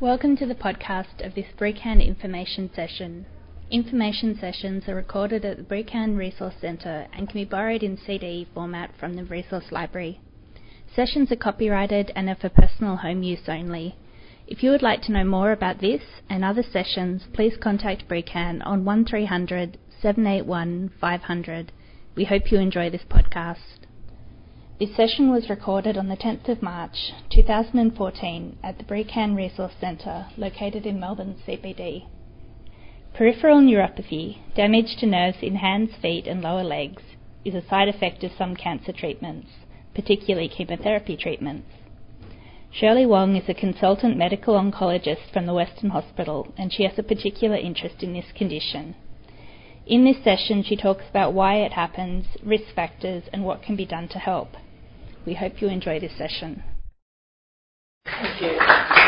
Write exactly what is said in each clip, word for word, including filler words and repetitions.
Welcome to the podcast of this BRICAN information session. Information sessions are recorded at the BRICAN Resource Centre and can be borrowed in C D format from the Resource Library. Sessions are copyrighted and are for personal home use only. If you would like to know more about this and other sessions, please contact BRICAN on one three hundred, seven eight one, five hundred. We hope you enjoy this podcast. This session was recorded on the tenth of March two thousand fourteen at the BRICAN Resource Centre located in Melbourne C B D. Peripheral neuropathy, damage to nerves in hands, feet and lower legs, is a side effect of some cancer treatments, particularly chemotherapy treatments. Shirley Wong is a consultant medical oncologist from the Western Hospital, and she has a particular interest in this condition. In this session, she talks about why it happens, risk factors and what can be done to help. We hope you enjoy this session. Thank you.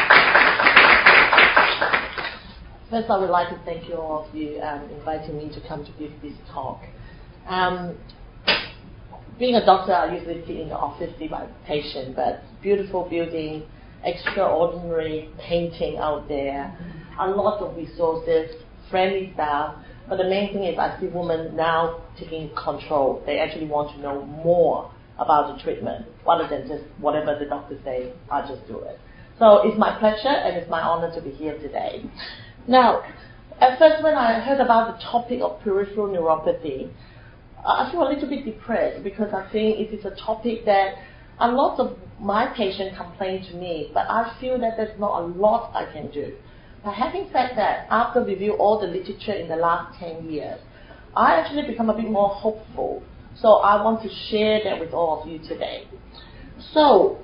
First, I would like to thank you all of you um, inviting me to come to give this talk. Um, being a doctor, I usually sit in the office, see my patient, but beautiful building, extraordinary painting out there, a lot of resources, friendly staff, but the main thing is I see women now taking control. They actually want to know more about the treatment, rather than just whatever the doctor says, I'll just do it. So it's my pleasure and it's my honor to be here today. Now, at first when I heard about the topic of peripheral neuropathy, I feel a little bit depressed because I think it is a topic that a lot of my patients complain to me, but I feel that there's not a lot I can do. But having said that, after review all the literature in the last ten years, I actually become a bit more hopeful. So I want to share that with all of you today. So,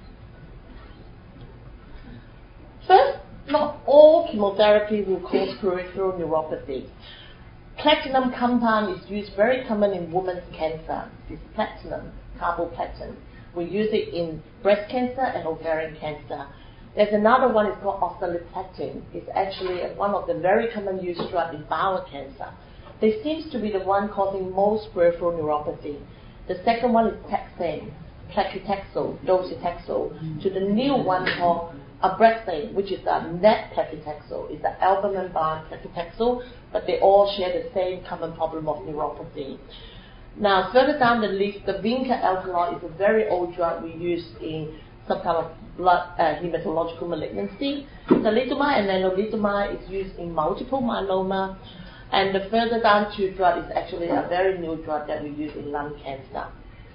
first, not all chemotherapy will cause peripheral neuropathy. Platinum compound is used very common in women's cancer. It's platinum, carboplatin. We use it in breast cancer and ovarian cancer. There's another one, it's called oxaliplatin. It's actually one of the very common used drugs in bowel cancer. This seems to be the one causing most peripheral neuropathy. The second one is taxane, paclitaxel, docetaxel, to the new one called Abraxane, which is a net paclitaxel. It's an albumin-bound paclitaxel, but they all share the same common problem of neuropathy. Now, further down the list, the vinca alkaloid is a very old drug we use in some kind of blood uh, hematological malignancy. Thalidomide and lenalidomide is used in multiple myeloma. And the further down two drug is actually a very new drug that we use in lung cancer.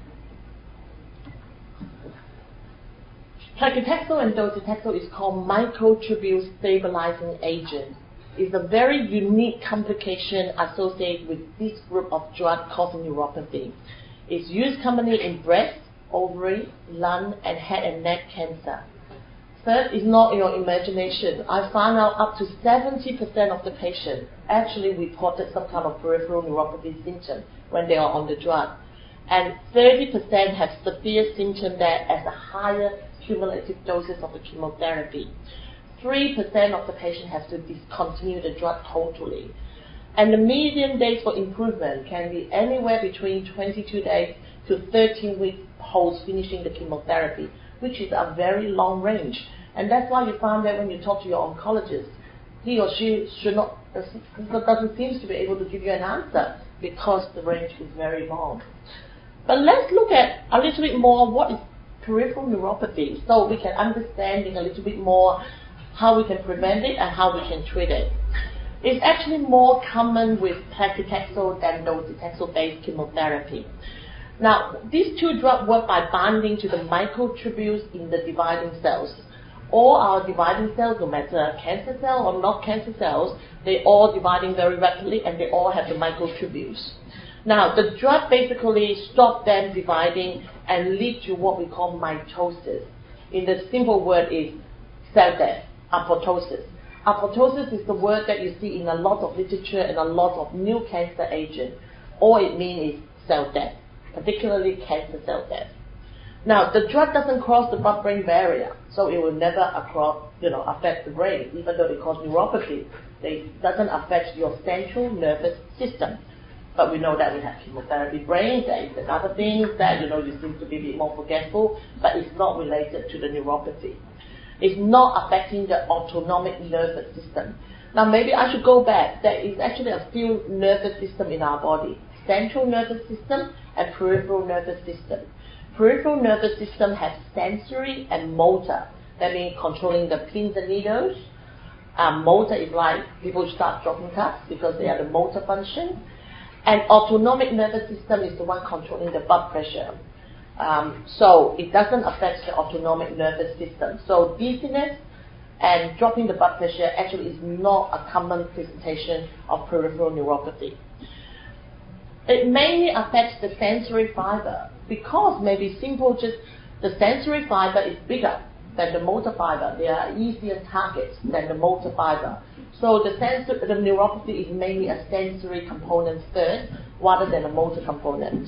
Paclitaxel and docetaxel is called microtubule stabilizing agent. It's a very unique complication associated with this group of drugs causing neuropathy. It's used commonly in breast, ovary, lung, and head and neck cancer. Third is not your imagination. I found out up to seventy percent of the patients actually reported some kind of peripheral neuropathy symptom when they are on the drug. And thirty percent have severe symptoms that as a higher cumulative doses of the chemotherapy. three percent of the patients have to discontinue the drug totally. And the median days for improvement can be anywhere between twenty-two days to thirteen weeks post finishing the chemotherapy, which is a very long range. And that's why you found that when you talk to your oncologist, he or she should not, doesn't seem to be able to give you an answer because the range is very long. But let's look at a little bit more what is peripheral neuropathy so we can understand a little bit more how we can prevent it and how we can treat it. It's actually more common with paclitaxel than docetaxel-based chemotherapy. Now, these two drugs work by binding to the microtubules in the dividing cells. All our dividing cells, no matter cancer cell or not cancer cells, they all dividing very rapidly and they all have the microtubules. Now, the drug basically stops them dividing and lead to what we call mitosis. In the simple word is cell death, apoptosis. Apoptosis is the word that you see in a lot of literature and a lot of new cancer agents. All it means is cell death, particularly cancer cell death. Now, the drug doesn't cross the blood-brain barrier, so it will never across, you know, affect the brain, even though they cause neuropathy. It doesn't affect your central nervous system. But we know that we have chemotherapy brain, there is another thing that, you know, you seem to be a bit more forgetful, but it's not related to the neuropathy. It's not affecting the autonomic nervous system. Now maybe I should go back. There is actually a few nervous systems in our body. Central nervous system and peripheral nervous system. Peripheral nervous system has sensory and motor. That means controlling the pins and needles. Um, motor is like people start dropping cups because they are the motor function. And autonomic nervous system is the one controlling the blood pressure. Um, so it doesn't affect the autonomic nervous system. So dizziness and dropping the blood pressure actually is not a common presentation of peripheral neuropathy. It mainly affects the sensory fiber because maybe simple just the sensory fiber is bigger than the motor fiber. They are easier targets than the motor fiber. So the sensor, the neuropathy is mainly a sensory component first rather than a motor component.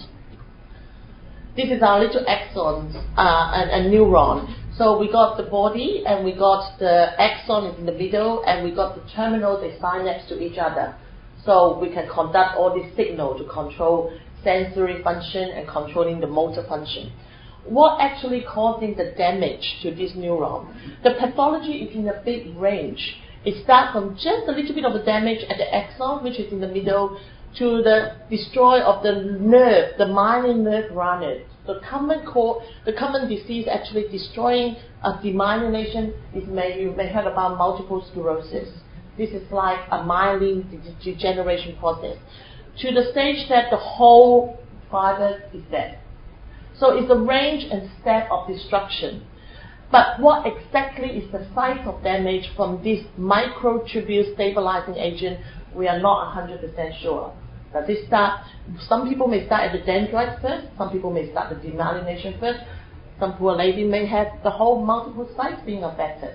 This is our little axons uh, and, and neuron. So we got the body and we got the axon is in the middle and we got the terminal, they synapse to each other. So we can conduct all this signal to control sensory function and controlling the motor function. What actually causing the damage to this neuron? The pathology is in a big range. It starts from just a little bit of a damage at the axon, which is in the middle, to the destroy of the nerve, the myelin nerve runners. The common core, the common disease actually destroying a demyelination is maybe you may have about multiple sclerosis. This is like a myelin de- degeneration process to the stage that the whole fiber is dead. So it's a range and step of destruction. But what exactly is the size of damage from this microtubule stabilizing agent, we are not one hundred percent sure. Does it start, some people may start at the dendrites first, some people may start the demyelination first, some poor lady may have the whole multiple sites being affected.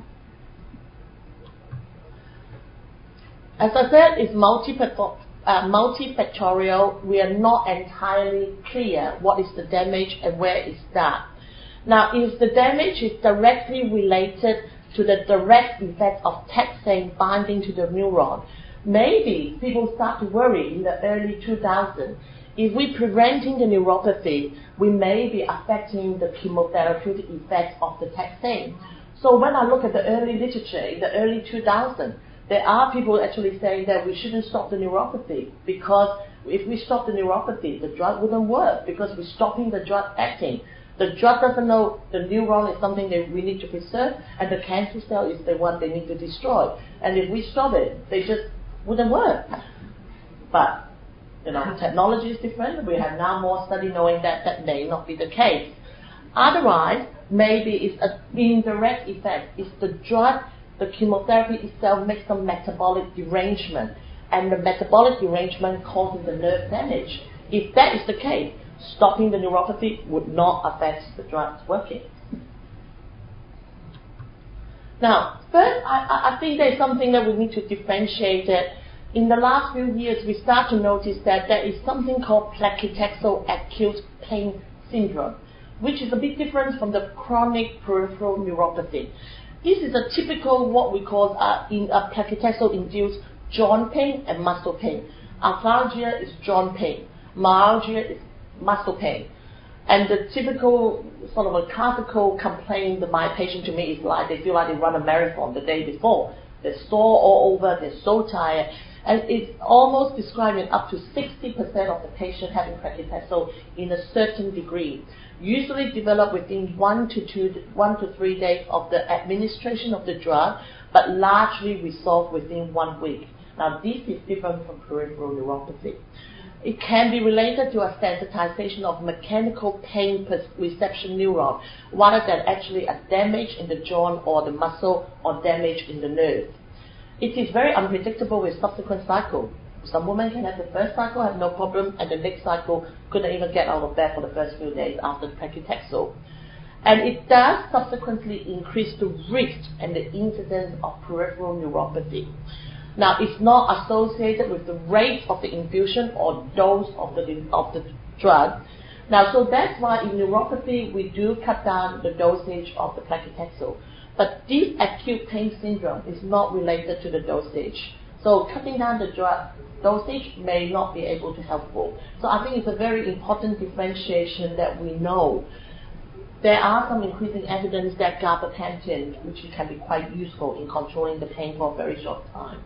As I said, it's multifactorial. Uh, multifactorial. We are not entirely clear what is the damage and where it starts. Now, if the damage is directly related to the direct effect of taxane binding to the neuron, maybe people start to worry in the early two thousands. If we're preventing the neuropathy, we may be affecting the chemotherapeutic effects of the taxane. So when I look at the early literature in the early two thousands, there are people actually saying that we shouldn't stop the neuropathy because if we stop the neuropathy, the drug wouldn't work because we're stopping the drug acting. The drug doesn't know the neuron is something that we need to preserve and the cancer cell is the one they need to destroy. And if we stop it, they just wouldn't work. But, you know, technology is different. We have now more study knowing that that may not be the case. Otherwise, maybe it's an indirect effect. It's the drug, the chemotherapy itself makes some metabolic derangement, and the metabolic derangement causes the nerve damage. If that is the case, stopping the neuropathy would not affect the drugs working. Now, first, I, I think there's something that we need to differentiate it. In the last few years, we start to notice that there is something called paclitaxel acute pain syndrome, which is a bit different from the chronic peripheral neuropathy. This is a typical what we call uh, in a paclitaxel-induced joint pain and muscle pain. Arthralgia is joint pain. Myalgia is muscle pain. And the typical sort of a classical complaint that my patient to me is like they feel like they run a marathon the day before. They're sore all over, they're so tired. And it's almost describing up to sixty percent of the patient having paclitaxel in a certain degree. Usually develop within one to two, one to three days of the administration of the drug, but largely resolved within one week. Now this is different from peripheral neuropathy. It can be related to a sensitization of mechanical pain reception neuron, rather than actually a damage in the joint or the muscle or damage in the nerve. It is very unpredictable with subsequent cycle. Some women can have the first cycle, have no problem, and the next cycle couldn't even get out of bed for the first few days after the paclitaxel. And it does subsequently increase the risk and the incidence of peripheral neuropathy. Now, it's not associated with the rate of the infusion or dose of the of the drug. Now, so that's why in neuropathy we do cut down the dosage of the paclitaxel. But this acute pain syndrome is not related to the dosage. So cutting down the drug dosage may not be able to helpful. So I think it's a very important differentiation that we know. there are some increasing evidence that gabapentin, which can be quite useful in controlling the pain for a very short time.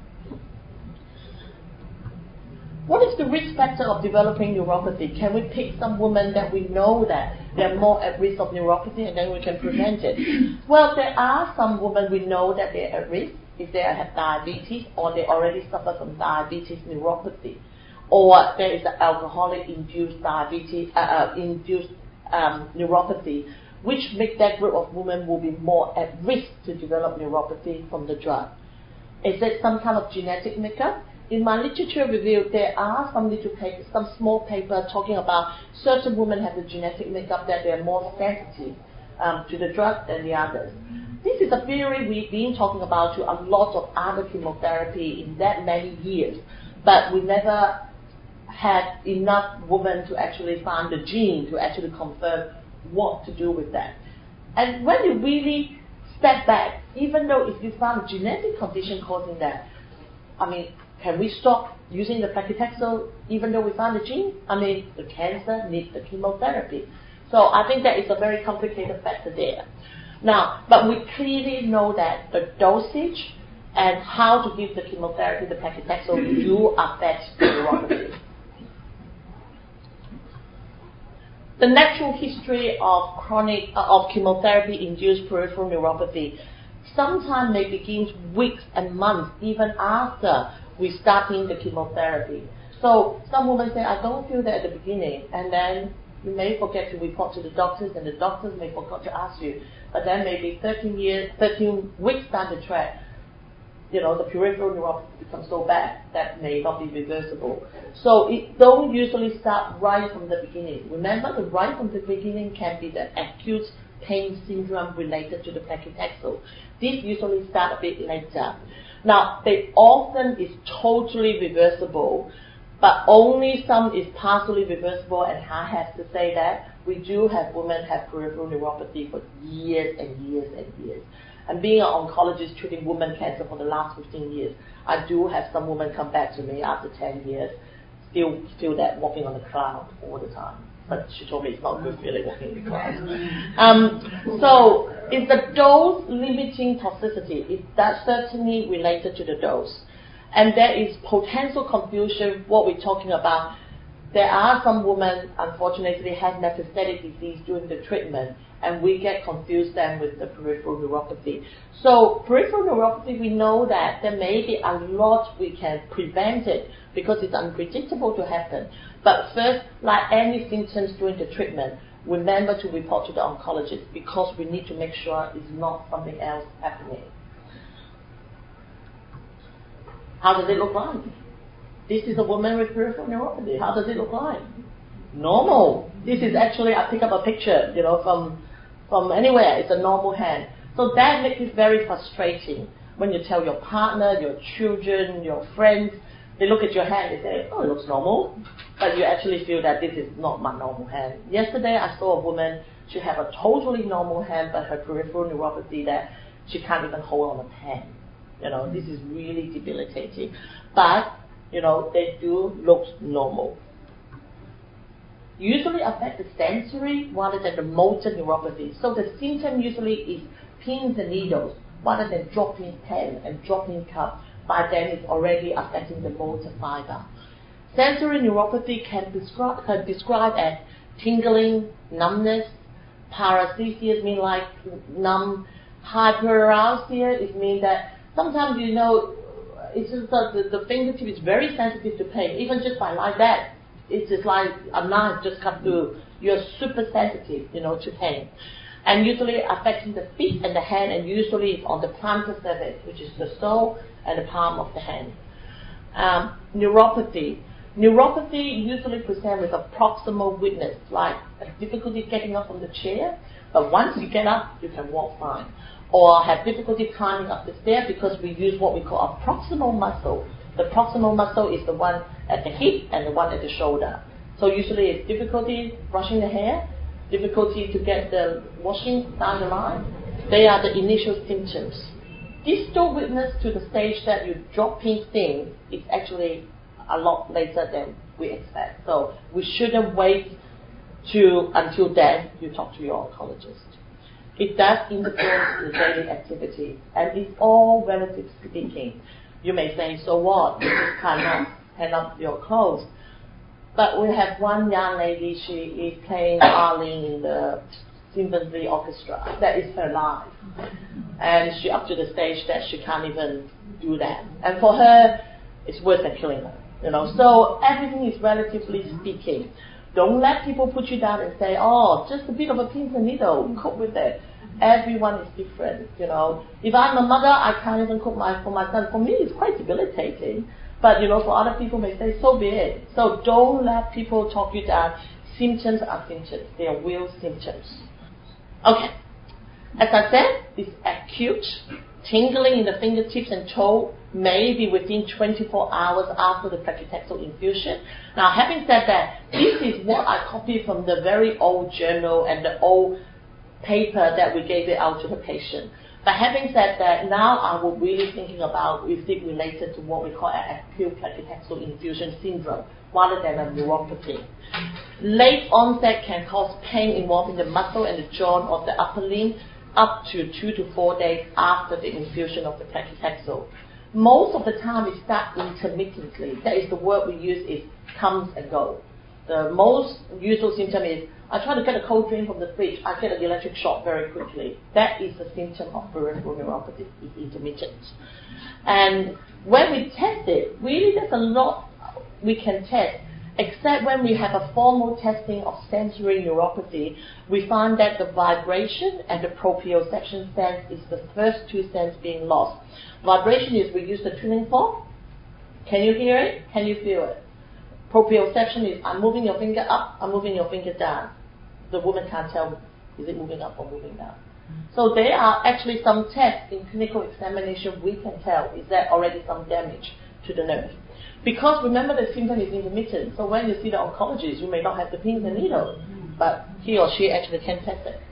What is the risk factor of developing neuropathy? Can we pick some women that we know that they're more at risk of neuropathy and then we can prevent it? Well, there are some women we know that they're at risk if they have diabetes or they already suffer from diabetes neuropathy, or there is an alcoholic-induced diabetes, uh, uh, induced um, neuropathy, which make that group of women will be more at risk to develop neuropathy from the drug. Is it some kind of genetic makeup? In my literature review, there are some little papers, some small paper talking about certain women have the genetic makeup that they're more sensitive um, to the drug than the others. This is a theory we've been talking about to a lot of other chemotherapy in that many years, but we never had enough women to actually find the gene to actually confirm what to do with that. And when you really step back, even though if you found a genetic condition causing that, I mean, can we stop using the paclitaxel even though we found the gene? I mean, the cancer needs the chemotherapy. So I think that is a very complicated factor there. Now, but we clearly know that the dosage and how to give the chemotherapy, the paclitaxel, do affect the neuropathy. The natural history of chronic uh, of chemotherapy-induced peripheral neuropathy sometimes may begin weeks and months even after we starting the chemotherapy. So some women say, I don't feel that at the beginning, and then you may forget to report to the doctors, and the doctors may forget to ask you. But then maybe thirteen years, thirteen weeks down the track, you know, the peripheral neuropathy becomes so bad that may not be reversible. So it don't usually start right from the beginning. Remember, the right from the beginning can be the acute pain syndrome related to the paclitaxel. This usually start a bit later. Now, they often is totally reversible, but only some is partially reversible, and I have to say that we do have women have peripheral neuropathy for years and years and years. And being an oncologist treating women cancer for the last fifteen years, I do have some women come back to me after ten years, still feel that walking on the cloud all the time. But she told me it's not good feeling walking in the cloud. Um, so it's the dose limiting toxicity. It, that's certainly related to the dose. And there is potential confusion what we're talking about. There are some women, unfortunately, have metastatic disease during the treatment, and we get confused then with the peripheral neuropathy. So peripheral neuropathy, we know that there may be a lot we can prevent it because it's unpredictable to happen. But first, like any symptoms during the treatment, remember to report to the oncologist because we need to make sure it's not something else happening. How does it look like? This is a woman with peripheral neuropathy. How does it look like? Normal. This is actually, I pick up a picture, you know, from from anywhere. It's a normal hand. So that makes it very frustrating when you tell your partner, your children, your friends, they look at your hand and say, oh, it looks normal. But you actually feel that this is not my normal hand. Yesterday I saw a woman, she had a totally normal hand, but her peripheral neuropathy that she can't even hold on a pen. You know, this is really debilitating. But, you know, they do look normal. Usually affect the sensory rather than the motor neuropathy. So the symptom usually is pins and needles rather than dropping pen and dropping cup. By then it's already affecting the motor fiber. Sensory neuropathy can be described, can describe as tingling, numbness, paresthesia mean like numb, hyperarousal it means that sometimes, you know, it's just that the, the fingertip is very sensitive to pain. Even just by like that, it's just like a knife just cut through. You're super sensitive, you know, to pain. And usually affecting the feet and the hand, and usually it's on the plantar surface, which is the sole and the palm of the hand. Um, neuropathy. Neuropathy usually presents with a proximal weakness, like a difficulty getting up from the chair, but once you get up, you can walk fine. Or have difficulty climbing up the stair because we use what we call a proximal muscle. The proximal muscle is the one at the hip and the one at the shoulder. So usually it's difficulty brushing the hair, difficulty to get the washing down the line. They are the initial symptoms. Distal weakness to the stage that you dropping things is actually a lot later than we expect. So we shouldn't wait to until then you talk to your oncologist. It does influence the daily activity, and it's all relative speaking. You may say, so what? You just cannot hang up your clothes. But we have one young lady, she is playing Arlene in the symphony orchestra. That is her life. And she up to the stage that she can't even do that. And for her, it's worse than killing her. You know, so everything is relatively speaking. Don't let people put you down and say, oh, just a bit of a pins and needle, cope with it. Everyone is different, you know. If I'm a mother, I can't even cook my, for my son. For me, it's quite debilitating. But, you know, for other people may say, so be it. So don't let people talk you down. Symptoms are symptoms. They are real symptoms. Okay. As I said, it's acute. Tingling in the fingertips and toe may be within twenty-four hours after the paclitaxel infusion. Now, having said that, this is what I copied from the very old journal and the old paper that we gave it out to the patient. But having said that, now I will really thinking about is it related to what we call an acute paclitaxel infusion syndrome rather than a neuropathy. Late onset can cause pain involving the muscle and the joint of the upper limb up to two to four days after the infusion of the paclitaxel. Most of the time it starts intermittently. That is the word we use is comes and go. The most usual symptom is I try to get a cold drink from the fridge, I get an electric shock very quickly. That is a symptom of peripheral neuropathy. It's intermittent. And when we test it, really there's a lot we can test. Except when we have a formal testing of sensory neuropathy, we find that the vibration and the proprioception sense is the first two senses being lost. Vibration is we use the tuning fork. Can you hear it? Can you feel it? Proprioception is I'm moving your finger up, I'm moving your finger down. The woman can't tell is it moving up or moving down. So there are actually some tests in clinical examination we can tell is there already some damage to the nerve. Because remember the symptom is intermittent, so when you see the oncologist, you may not have the pins and needles, but he or she actually can test it.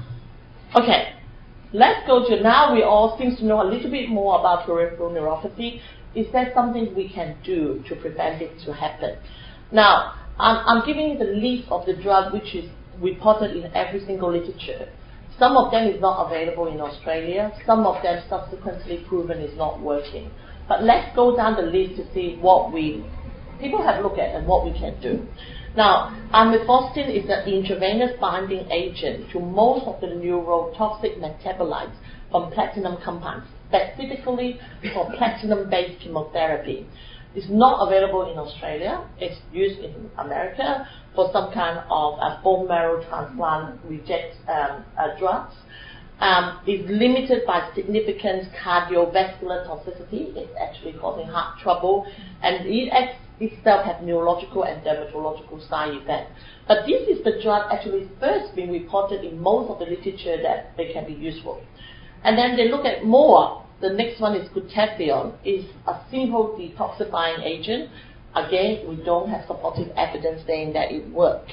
Okay, let's go to now we all seem to know a little bit more about peripheral neuropathy. Is there something we can do to prevent it to happen? Now, I'm, I'm giving you the list of the drug which is reported in every single literature. Some of them is not available in Australia. Some of them subsequently proven is not working. But let's go down the list to see what we people have looked at and what we can do. Now, amifostine is an intravenous binding agent to most of the neurotoxic metabolites from platinum compounds, specifically for platinum-based chemotherapy. It's not available in Australia. It's used in America for some kind of a bone marrow transplant reject um, uh, drugs. Um, is limited by significant cardiovascular toxicity. It's actually causing heart trouble, and it itself has neurological and dermatological side effects. But this is the drug actually first being reported in most of the literature that they can be useful. And then they look at more. The next one is glutathione. Is a simple detoxifying agent. Again, we don't have supportive evidence saying that it works.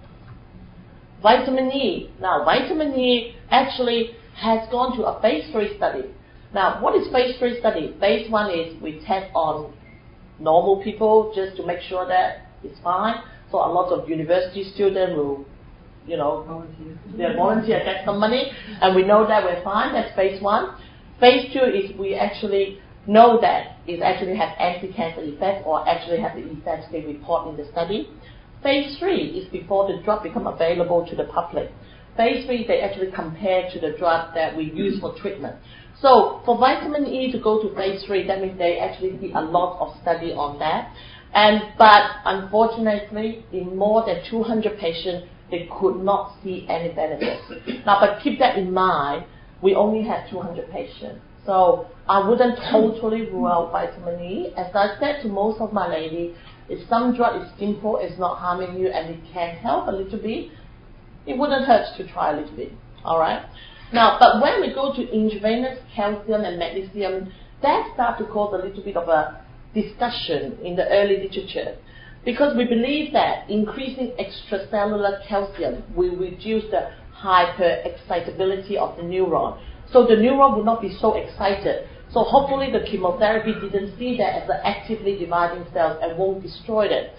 Vitamin E. Now, vitamin E actually has gone to a phase three study. Now, what is phase three study? Phase one is we test on normal people just to make sure that it's fine. So a lot of university students will, you know, volunteer, they volunteer, get some money, and we know that we're fine. That's phase one. Phase two is we actually know that it actually has anti-cancer effects or actually has the effects they report in the study. Phase three is before the drug becomes available to the public. Phase three, they actually compare to the drug that we use for treatment. So for vitamin E to go to phase three, that means they actually did a lot of study on that. And but unfortunately, in more than two hundred patients, they could not see any benefits. Now, but keep that in mind, we only had two hundred patients. So I wouldn't totally rule out vitamin E. As I said to most of my ladies, if some drug is simple, it's not harming you, and it can help a little bit, it wouldn't hurt to try a little bit. All right? Now, but when we go to intravenous calcium and magnesium, that starts to cause a little bit of a discussion in the early literature, because we believe that increasing extracellular calcium will reduce the hyperexcitability of the neuron. So the neuron will not be so excited. So hopefully the chemotherapy didn't see that as an actively dividing cells and won't destroy it.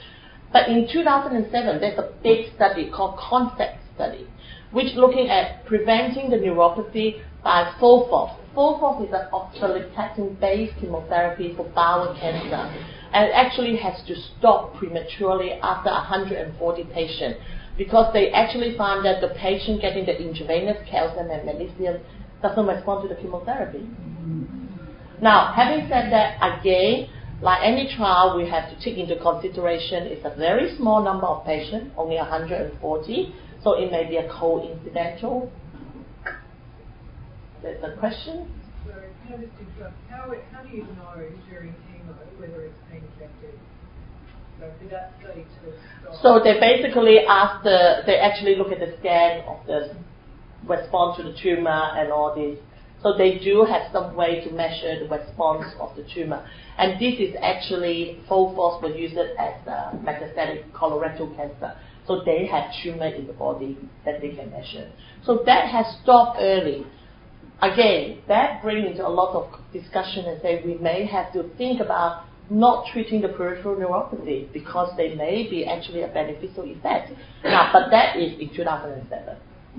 But in two thousand seven, there's a big study called CONCEPT study, which looking at preventing the neuropathy by FOLFOX. FOLFOX is an oxaliplatin-based chemotherapy for bowel cancer, and actually has to stop prematurely after one hundred forty patients, because they actually found that the patient getting the intravenous calcium and magnesium doesn't respond to the chemotherapy. Now, having said that, again, like any trial, we have to take into consideration it's a very small number of patients, only one hundred forty, so it may be a coincidental. There's a question? So, how, does it, how, how do you know during chemo whether it's been effective? So, for that study to stop? So they basically ask the, they actually look at the scan of the response to the tumor and all this. So they do have some way to measure the response of the tumor. And this is actually, FOLFOX was used as uh, metastatic colorectal cancer. So they have tumor in the body that they can measure. So that has stopped early. Again, that brings into a lot of discussion and say we may have to think about not treating the peripheral neuropathy because they may be actually a beneficial effect. Now, but that is in two thousand seven.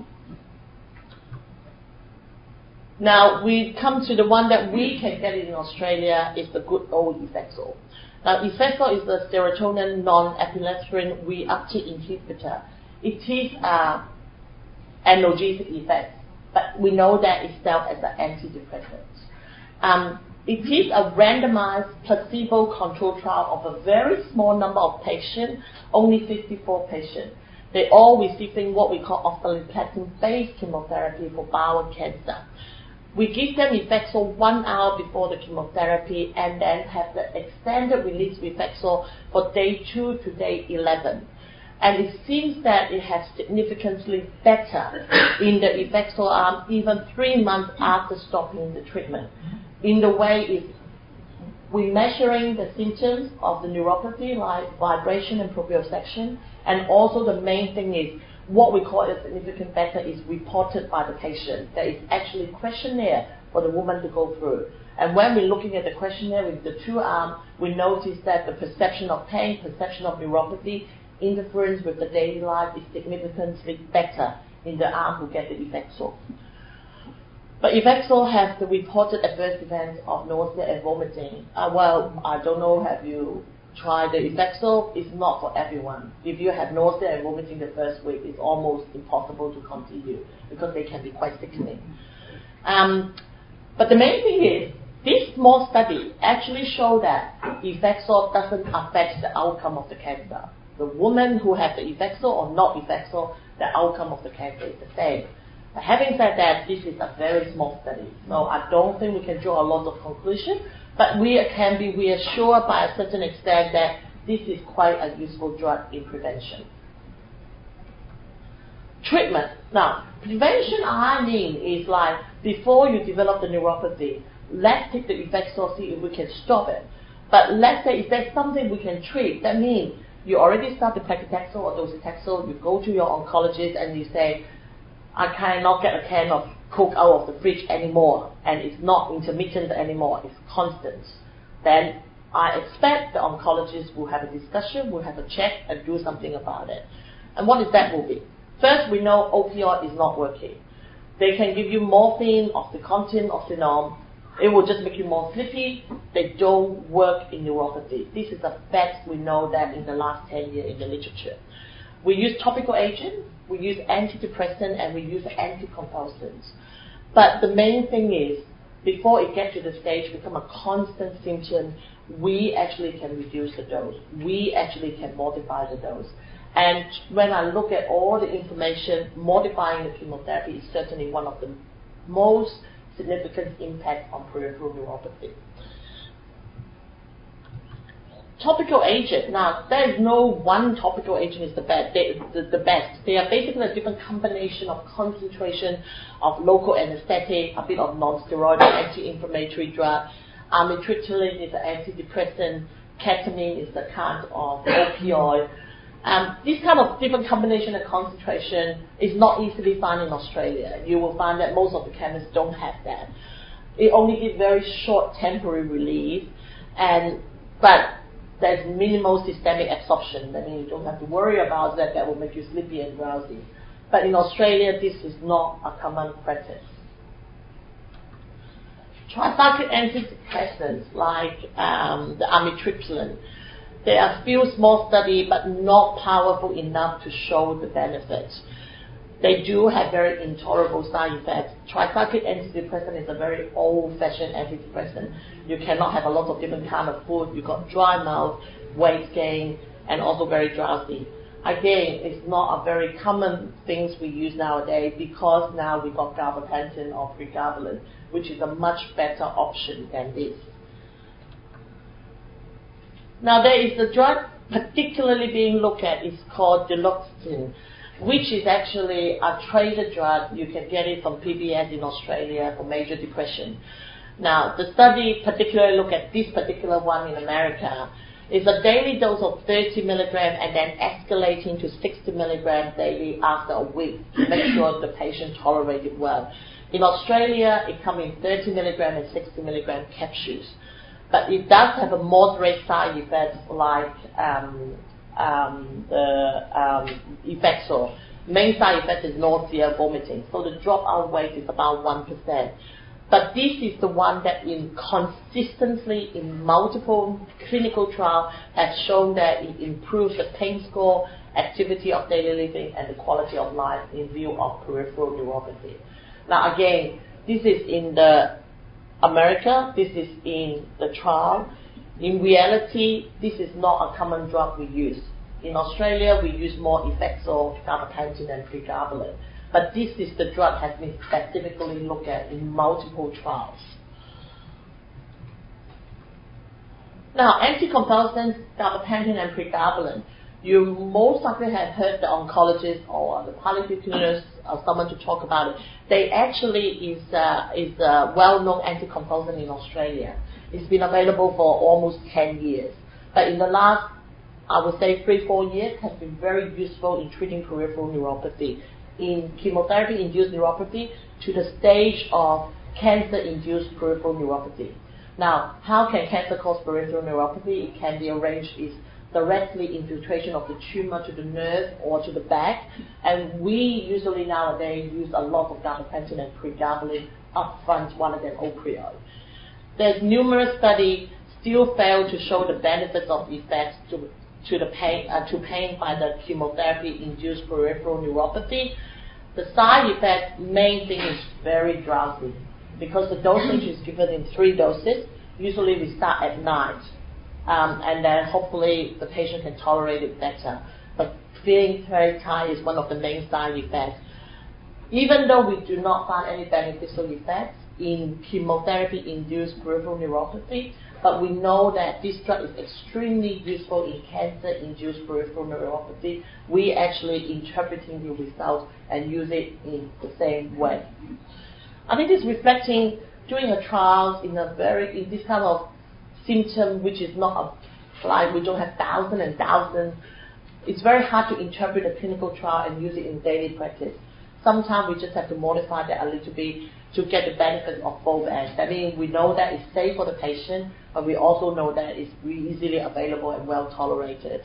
Now, we come to the one that we can get in Australia is the good old Effexor. Now, Effexor is the serotonin non-epinephrine reuptake inhibitor. It is an analgesic effect, but we know that it's served as an antidepressant. Um, it is a randomized placebo-controlled trial of a very small number of patients, only fifty-four patients. They all receiving what we call oxaliplatin-based chemotherapy for bowel cancer. We give them Effexor one hour before the chemotherapy and then have the extended release Effexor for day two to day eleven. And it seems that it has significantly better in the Effexor arm even three months after stopping the treatment. In the way is we're measuring the symptoms of the neuropathy like vibration and proprioception, and also the main thing is what we call a significant better is reported by the patient. There is actually a questionnaire for the woman to go through. And when we're looking at the questionnaire with the two arms, we notice that the perception of pain, perception of neuropathy, interference with the daily life is significantly better in the arm who get the Effexor. But Effexor has the reported adverse events of nausea and vomiting. Uh, well, I don't know, have you tried the Effexor? It's not for everyone. If you have nausea and vomiting the first week, it's almost impossible to continue because they can be quite sickening. Um, but the main thing is, this small study actually showed that Effexor doesn't affect the outcome of the cancer. The woman who has the Effexor or not Effexor, the outcome of the cancer is the same. But having said that, this is a very small study, so I don't think we can draw a lot of conclusion, but we can be reassured by a certain extent that this is quite a useful drug in prevention. Treatment. Now, prevention I mean is like before you develop the neuropathy, let's take the Effexor, see if we can stop it. But let's say if there's something we can treat, that means you already start the paclitaxel or docetaxel, you go to your oncologist and you say, I cannot get a can of Coke out of the fridge anymore, and it's not intermittent anymore, it's constant. Then I expect the oncologist will have a discussion, will have a check and do something about it. And what is that will be? First, we know opioid is not working. They can give you morphine of the content of phenol. It will just make you more sleepy. They don't work in neuropathy. This is a fact we know that in the last ten years in the literature. We use topical agents, we use antidepressants, and we use anticonvulsants. But the main thing is, before it gets to the stage become a constant symptom, we actually can reduce the dose. We actually can modify the dose. And when I look at all the information, modifying the chemotherapy is certainly one of the most significant impacts on peripheral neuropathy. Topical agent. Now, there is no one topical agent is the best. They, the, the best. They are basically a different combination of concentration of local anesthetic, a bit of non-steroidal anti-inflammatory drug. Amitriptyline is an antidepressant. Ketamine is the kind of opioid. Um, this kind of different combination and concentration is not easily found in Australia. You will find that most of the chemists don't have that. It only gives very short temporary relief, and but there's minimal systemic absorption. I mean, you don't have to worry about that. That will make you sleepy and drowsy. But in Australia, this is not a common practice. Tricyclic antidepressants like um, the amitriptyline, there are few small studies, but not powerful enough to show the benefits. They do have very intolerable side effects. Tricyclic antidepressant is a very old-fashioned antidepressant. You cannot have a lot of different kind of food. You've got dry mouth, weight gain, and also very drowsy. Again, it's not a very common things we use nowadays because now we've got gabapentin or pregabalin, which is a much better option than this. Now there is a drug particularly being looked at. It's called duloxetine, which is actually a traded drug. You can get it from P B S in Australia for major depression. Now the study particularly looked at this particular one in America. It's a daily dose of thirty milligrams and then escalating to sixty milligrams daily after a week to make sure the patient tolerates it well. In Australia, it comes in thirty milligrams and sixty milligram capsules. But it does have a moderate side effects like um, um, the um, effects of main side effect is nausea, vomiting. So the dropout rate is about one percent. But this is the one that in consistently in multiple clinical trials has shown that it improves the pain score, activity of daily living, and the quality of life in view of peripheral neuropathy. Now again, this is in the America, this is in the trial. In reality, this is not a common drug we use. In Australia, we use more Effexor, gabapentin, and pregabalin. But this is the drug has been specifically looked at in multiple trials. Now, anticonvulsants, gabapentin, and pregabalin, you most likely have heard the oncologist or the palliative nurse or someone to talk about it. They actually is uh, is a well-known anticonvulsant in Australia. It's been available for almost ten years. But in the last, I would say three, four years, has been very useful in treating peripheral neuropathy, in chemotherapy-induced neuropathy to the stage of cancer-induced peripheral neuropathy. Now, how can cancer cause peripheral neuropathy? It can be arranged is directly infiltration of the tumor to the nerve or to the back, and we usually nowadays use a lot of gabapentin and pregabalin up front rather than opioid. There's numerous studies still fail to show the benefits of effects to to the pain uh, to pain by the chemotherapy-induced peripheral neuropathy. The side effect main thing is very drowsy because the dosage is given in three doses. Usually we start at night. Um, and then hopefully the patient can tolerate it better. But feeling very tired is one of the main side effects. Even though we do not find any beneficial effects in chemotherapy-induced peripheral neuropathy, but we know that this drug is extremely useful in cancer-induced peripheral neuropathy. We actually interpreting the results and use it in the same way. I think it's reflecting doing a trial in a very in this kind of symptom, which is not a, like we don't have thousands and thousands. It's very hard to interpret a clinical trial and use it in daily practice. Sometimes we just have to modify that a little bit to get the benefit of both ends. I mean, we know that it's safe for the patient, but we also know that it's really easily available and well tolerated.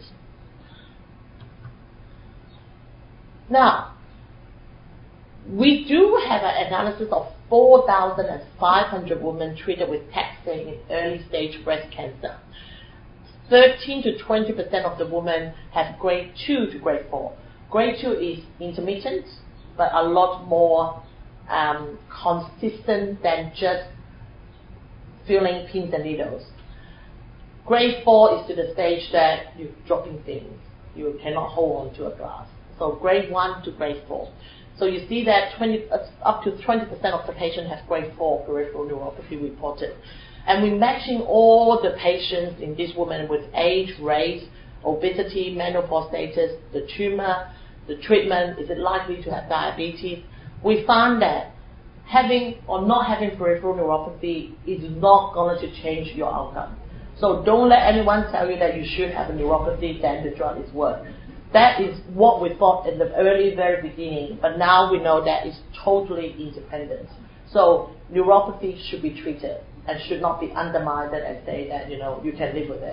Now, we do have an analysis of four thousand five hundred women treated with taxane in early stage breast cancer. thirteen to twenty percent of the women have grade two to grade four. Grade two is intermittent, but a lot more um, consistent than just feeling pins and needles. Grade four is to the stage that you're dropping things. You cannot hold on to a glass. So grade one to grade four. So you see that twenty, up to twenty percent of the patients have grade four peripheral neuropathy reported. And we're matching all the patients in this woman with age, race, obesity, menopause status, the tumor, the treatment, is it likely to have diabetes. We found that having or not having peripheral neuropathy is not going to change your outcome. So don't let anyone tell you that you should have a neuropathy, then the drug is worth. That is what we thought in the early, very beginning, but now we know that it's totally independent. So neuropathy should be treated and should not be undermined and say that, you know, you can live with it.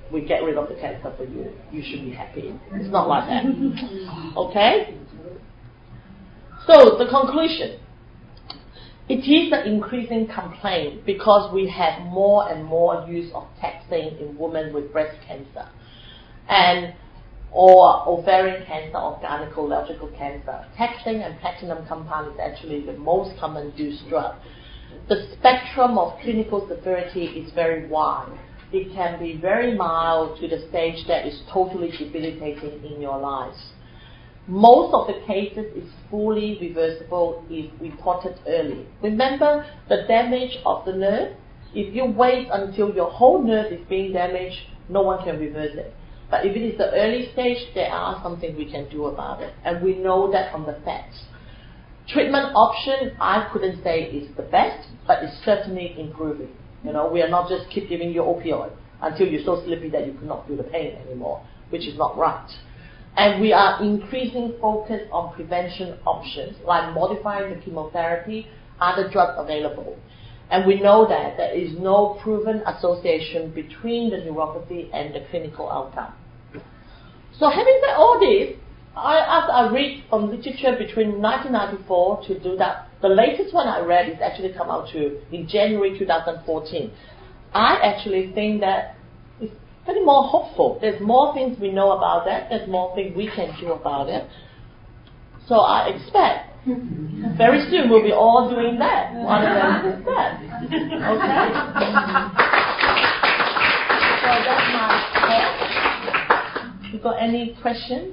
we get rid of the cancer for you. You should be happy. It's not like that. Okay? So the conclusion. It is an increasing complaint because we have more and more use of taxane in women with breast cancer and or ovarian cancer or gynecological cancer. Taxane and platinum compound is actually the most common used drug. The spectrum of clinical severity is very wide. It can be very mild to the stage that is totally debilitating in your lives. Most of the cases is fully reversible if reported early. Remember the damage of the nerve? If you wait until your whole nerve is being damaged, no one can reverse it. But if it is the early stage, there are something we can do about it. And we know that from the facts. Treatment option, I couldn't say is the best, but it's certainly improving. You know, we are not just keep giving you opioid until you're so sleepy that you cannot feel the pain anymore, which is not right. And we are increasing focus on prevention options, like modifying the chemotherapy, other drugs available. And we know that there is no proven association between the neuropathy and the clinical outcome. So having said all this, I, as I read from literature between nineteen ninety-four to do that, the latest one I read is actually come out to in January two thousand fourteen. I actually think that it's pretty more hopeful. There's more things we know about that. There's more things we can do about it. So I expect very soon we'll be all doing that rather than instead. Okay? So that's my talk. You got any questions?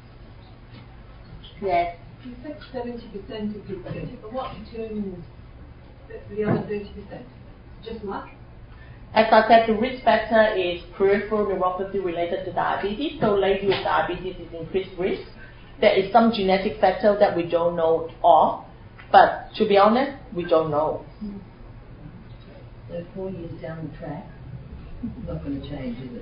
Yes. You said seventy percent of people, but what determines the other thirty percent? Just luck? As I said, the risk factor is peripheral neuropathy related to diabetes. So ladies with diabetes is increased risk. There is some genetic factor that we don't know of, but to be honest, we don't know. So four years down the track, it's not going to change, is it?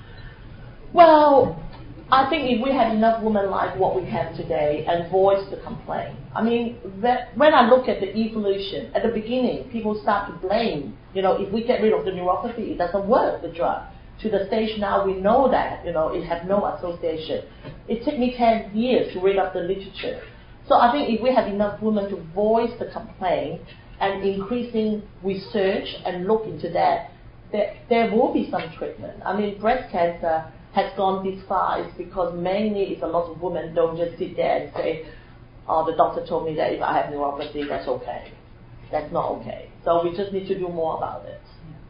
Well, I think if we had enough women like what we have today and voice the complaint. I mean, that, when I look at the evolution, at the beginning, people start to blame, you know, if we get rid of the neuropathy, it doesn't work, the drug. To the stage now we know that, you know, it has no association. It took me ten years to read up the literature. So I think if we have enough women to voice the complaint and increasing research and look into that, there, there will be some treatment. I mean, breast cancer has gone this far is because mainly it's a lot of women don't just sit there and say, oh, the doctor told me that if I have neuropathy, that's okay. That's not okay. So we just need to do more about it.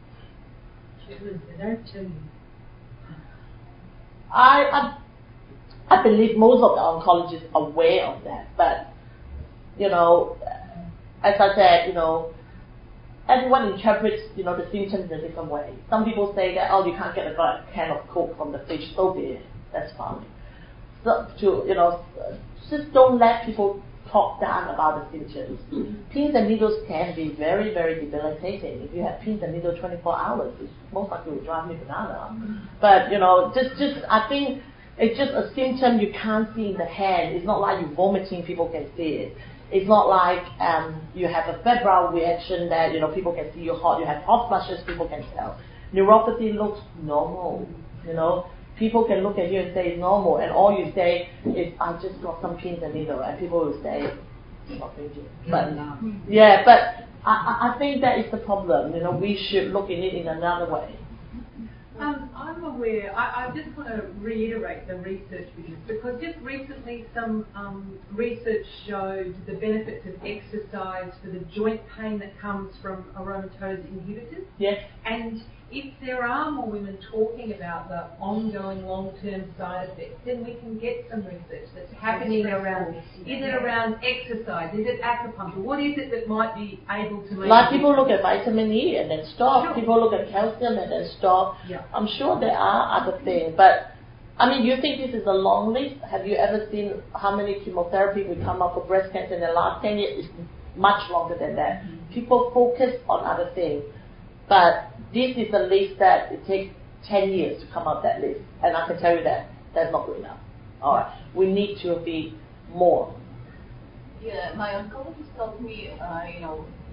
I, I I believe most of the oncologists are aware of that, but you know, as I said, you know, everyone interprets, you know, the symptoms in a different way. Some people say that, oh, you can't get a can of Coke from the fridge, so be it. That's fine. So to, you know, just don't let people talk down about the symptoms. Pins and needles can be very, very debilitating. If you have pins and needles twenty-four hours, it's most likely will drive me banana. But, you know, just, just, I think it's just a symptom you can't see in the hand. It's not like you're vomiting, people can see it. It's not like um, you have a febrile reaction that, you know, people can see you hot. You have hot flushes, people can tell. Neuropathy looks normal, you know. People can look at you and say it's normal, and all you say is, I just got some pins and needles, and people will say, it's not thinking. But, yeah, but I, I think that is the problem. You know, we should look at it in another way. Um, I'm aware, I, I just want to reiterate the research with you, because just recently some um, research showed the benefits of exercise for the joint pain that comes from aromatase inhibitors. Yes. And if there are more women talking about the ongoing long-term side effects, then we can get some research that's happening around, is it around exercise, is it acupuncture, what is it that might be able to make... Like people look at vitamin E and then stop, Sure. people look at calcium and then stop. Yeah. I'm sure there are other things, but I mean, you think this is a long list? Have you ever seen how many chemotherapy we come up for breast cancer in the last ten years? It's much longer than that. Mm-hmm. People focus on other things. But this is a list that it takes ten years to come up that list. And I can tell you that that's not good enough. All right. We need to be more. Yeah, my oncologist told me, uh, you know,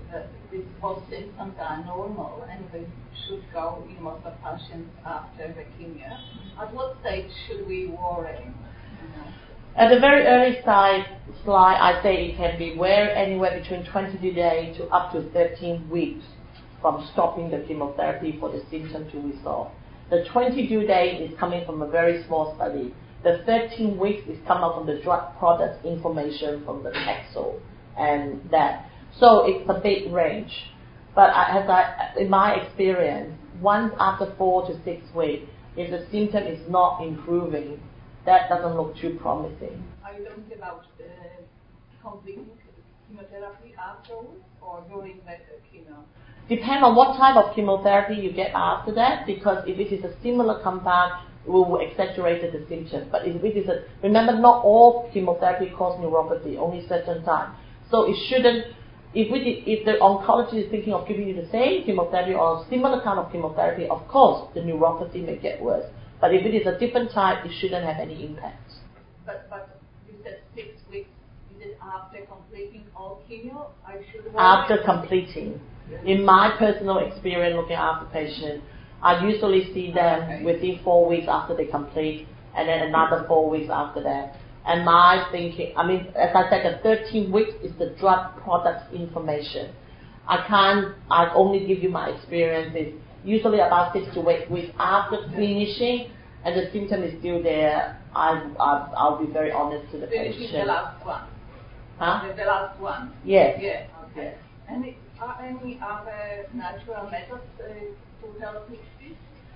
that these all symptoms are normal and they should go in most of patients after the chemo, at what stage should we worry? You know? At the very early side, slide, I say it can be where anywhere between twenty days to up to thirteen weeks from stopping the chemotherapy for the symptom to resolve. The twenty-two days is coming from a very small study. The thirteen weeks is coming out from the drug product information from the Taxol and that. So it's a big range. But I, as I, in my experience, once after four to six weeks, if the symptom is not improving, that doesn't look too promising. Are you talking about uh, completing chemotherapy afterwards or during the chemo? Depend on what type of chemotherapy you get after that, because if it is a similar compound, we will exaggerate the symptoms. But if it is a, remember, not all chemotherapy causes neuropathy, only certain type. So it shouldn't, if we did, if the oncologist is thinking of giving you the same chemotherapy or a similar kind of chemotherapy, of course, the neuropathy may get worse. But if it is a different type, it shouldn't have any impact. But, but you said six weeks. Is it after completing all chemo? I should worry? After completing. In my personal experience looking after patients, I usually see them okay. within four weeks after they complete, and then another four weeks after that. And my thinking, I mean, as I said, the thirteen weeks is the drug product information. I can't, I only give you my experiences. Usually about six to eight weeks after finishing, and the symptom is still there, I, I, I'll be very honest to the Finishing patient. The last one. Huh? The, the last one. Yes. Yeah. Okay. Any, are any other natural methods uh, to help with this?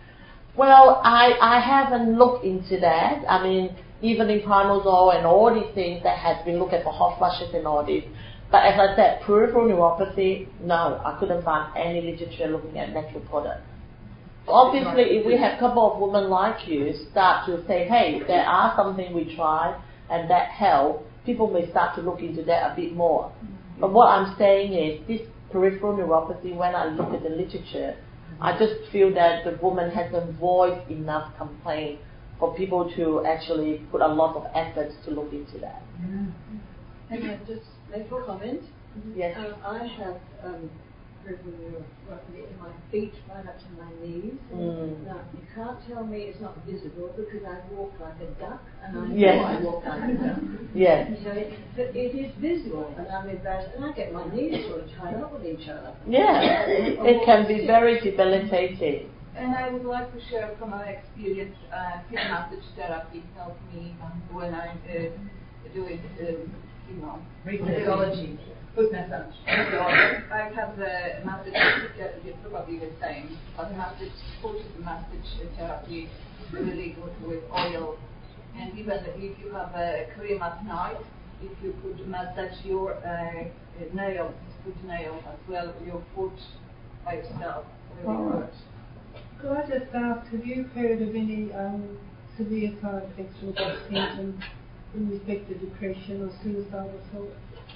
Well, I, I haven't looked into that. I mean, even in Pranozol and all these things that has been looked at for hot flushes and all this. But as I said, peripheral neuropathy, no, I couldn't find any literature looking at natural products. Obviously, if we have a couple of women like you start to say, hey, there are something we try and that help, people may start to look into that a bit more. But what I'm saying is, this peripheral neuropathy, when I look at the literature, I just feel that the woman hasn't voiced enough complaint for people to actually put a lot of efforts to look into that. Can I just make a comment? Yes. Um, I have um, peripheral neuropathy in my feet right up to my knees. Mm. Now, you can't tell me it's not visible because I walk like a duck, and I yes. know I walk like a duck. Yes. So it, but it is visible, and I'm embarrassed, and I get my knees sort of tied up with each other. Yeah, it can be very debilitating. And I would like to share from my experience, uh, foot massage therapy helped me when I'm uh, doing, uh, you know, reflexology, foot massage. I have the massage, you're probably the same, but massage, foot massage therapy is really good with oil. And even if you have a cream at night, if you could massage your uh, nails, foot nails as well, your foot by itself, really good. Could I just ask, have you heard of any um, severe side effects or symptoms in respect to depression or suicidal thoughts?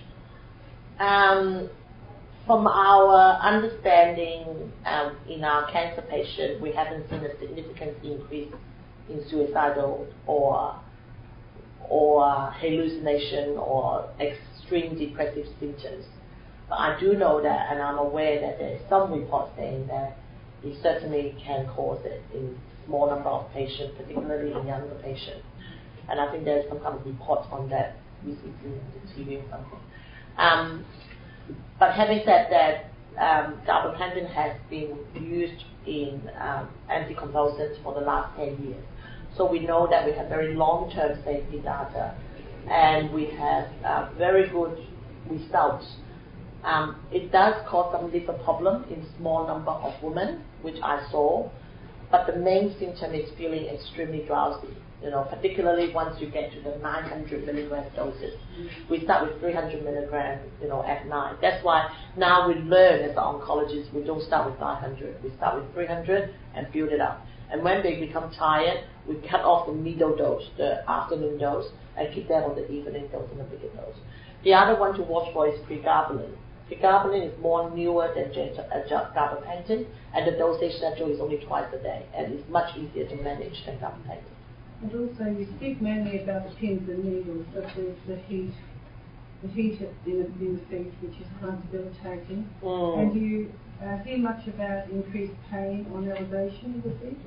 Um, from our understanding um, in our cancer patients, we haven't seen a significant increase in suicidal or or hallucination or extreme depressive symptoms. But I do know that, and I'm aware that there is some reports saying that it certainly can cause it in small number of patients, particularly in younger patients. And I think there's some kind of report on that recently on the T V or something. Um, but having said that, um, gabapentin has been used in um, anticonvulsants for the last ten years. So we know that we have very long-term safety data, and we have uh, very good results. Um, it does cause some liver problem in small number of women, which I saw, but the main symptom is feeling extremely drowsy, you know, particularly once you get to the nine hundred milligram doses. We start with three hundred milligrams, you know, at night. That's why now we learn as an oncologist, we don't start with nine hundred, we start with three hundred and build it up. And when they become tired, we cut off the middle dose, the afternoon dose, and keep them on the evening dose and the bigger dose. The other one to watch for is pregabalin. Pregabalin is more newer than gabapentin, and the dosage schedule is only twice a day, and it's much easier to manage than gabapentin. And also, you speak mainly about the pins and needles, but there's the heat, the heat in the, in the feet, which is quite debilitating. Mm. And do you uh, hear much about increased pain on elevation of the feet?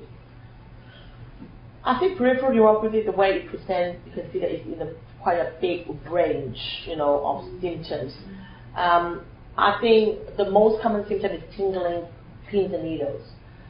I think peripheral neuropathy, the way it presents, you can see that it's in a quite a big range, you know, of symptoms. Um, I think the most common symptom is tingling, pins and needles.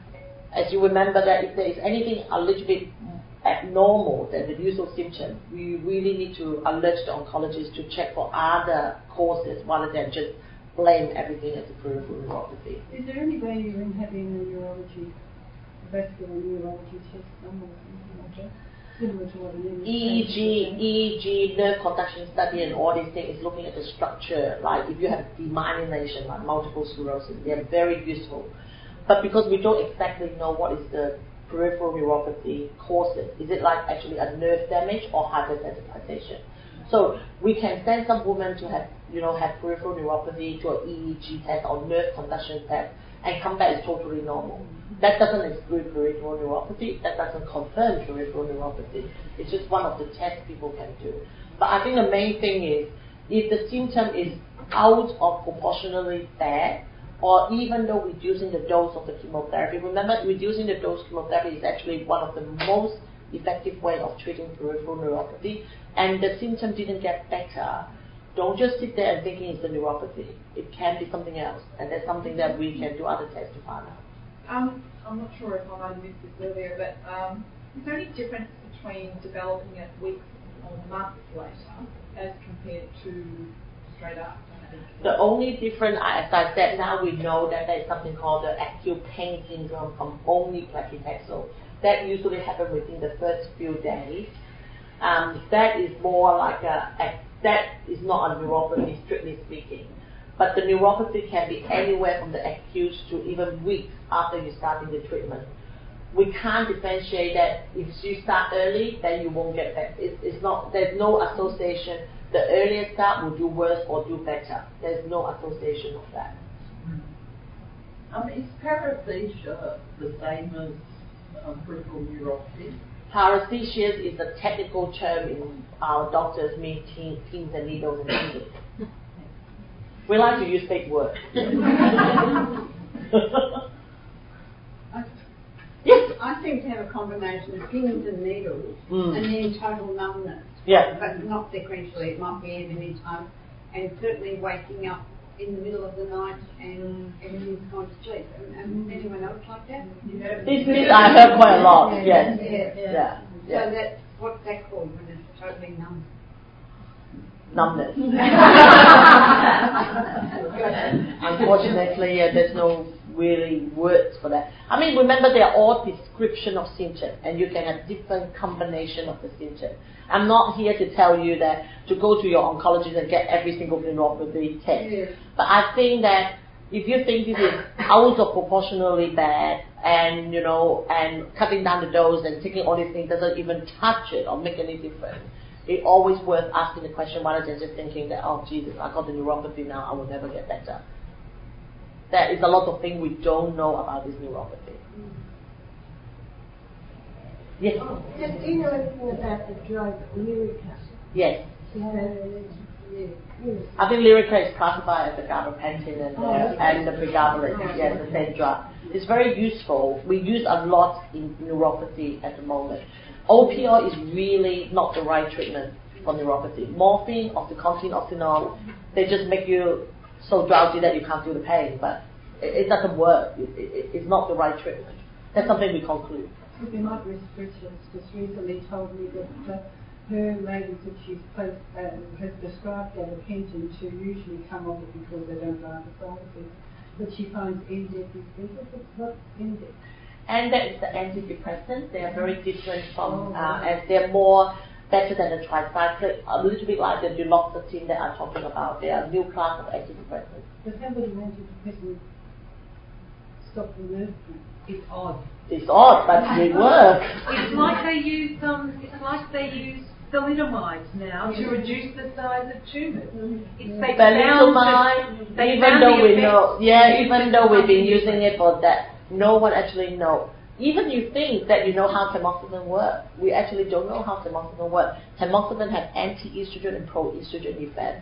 As you remember that if there is anything a little bit abnormal than the usual symptom, we really need to alert the oncologist to check for other causes rather than just blame everything as a peripheral neuropathy. Is there any value in having a neurology, vascular neurology test somewhere, something like that? Similar to what an E E G, E E G, nerve conduction study and all these things is looking at the structure, like if you have demyelination, like multiple sclerosis, they are very useful. But because we don't exactly know what is the peripheral neuropathy causes, is it like actually a nerve damage or hypersensitization? So we can send some women to have, you know, have peripheral neuropathy to an E E G test or nerve conduction test and come back as totally normal. That doesn't exclude peripheral neuropathy, that doesn't confirm peripheral neuropathy. It's just one of the tests people can do. But I think the main thing is, if the symptom is out of proportionally bad, or even though reducing the dose of the chemotherapy, remember reducing the dose of chemotherapy is actually one of the most effective way of treating peripheral neuropathy, and the symptom didn't get better, don't just sit there and thinking it's the neuropathy. It can be something else, and that's something that we can do other tests to find out. Um, I'm not sure if I might have missed this earlier, but um, is there any difference between developing it weeks or months later as compared to straight after? The only difference, as I said, now we know that there is something called the acute pain syndrome from only paclitaxel. That usually happens within the first few days. Um, that is more like a, a, that is not a neuropathy, strictly speaking. But the neuropathy can be anywhere from the acute to even weeks after you starting the treatment. We can't differentiate that if you start early, then you won't get better. It's, it's not, there's no association. The earlier start will do worse or do better. There's no association of that. Um, is paresthesia the same as um, peripheral neuropathy? Paresthesia is a technical term in our doctors mean pins and needles and needles. We like to use big words. Yes. I seem to have a combination of pins and needles mm. and then total numbness. Yeah. But not sequentially, it might be any time. And certainly waking up in the middle of the night and everything's gone to sleep. And, and anyone else like that? Yeah. This, this I heard quite a lot, yeah, yes. Yeah, yeah. yeah. yeah. So that's, what's that called when it's totally numb? Numbness. Unfortunately, yeah, there's no really words for that. I mean, remember they are all description of symptoms, and you can have different combination of the symptoms. I'm not here to tell you that to go to your oncologist and get every single neuropathy test. Yes. But I think that if you think this is out of proportionally bad, and you know, and cutting down the dose and taking all these things doesn't even touch it or make any difference, it's always worth asking the question rather than just thinking that, oh Jesus, I got the neuropathy now, I will never get better. There is a lot of things we don't know about this neuropathy. Mm. Yes? Oh, do you know anything about the drug Lyrica? Yes. Uh, I think Lyrica is classified as the gabapentin and the, oh, okay. and the pregabalin, oh, yes, the same drug. It's very useful. We use a lot in neuropathy at the moment. Opioid is really not the right treatment for neuropathy. Morphine, oxycontin, oxynol, they just make you so drowsy that you can't feel the pain, but it, it doesn't work. It, it, it's not the right treatment. That's something we conclude. My researcher just recently told me that uh, her ladies that she's placed, uh, has prescribed gabapentin to usually come off it because they don't like the side effects, but she finds N D E P is better. What's N D E P? And that is the antidepressants. They are very different from, uh, as they're more better than the tricyclic, a little bit like the duloxetine that I'm talking about. They are a new class of antidepressants. But how would an antidepressant stop the nerve pain? It's odd. It's odd, but they work. It's like they use um, it's like they use thalidomide now to reduce the size of tumours. It's they thalidomide, they even though we know, yeah, even though we've been using it for that, no one actually knows. Even you think that you know how tamoxifen works. We actually don't know how tamoxifen works. Tamoxifen has anti-estrogen and pro-estrogen effects.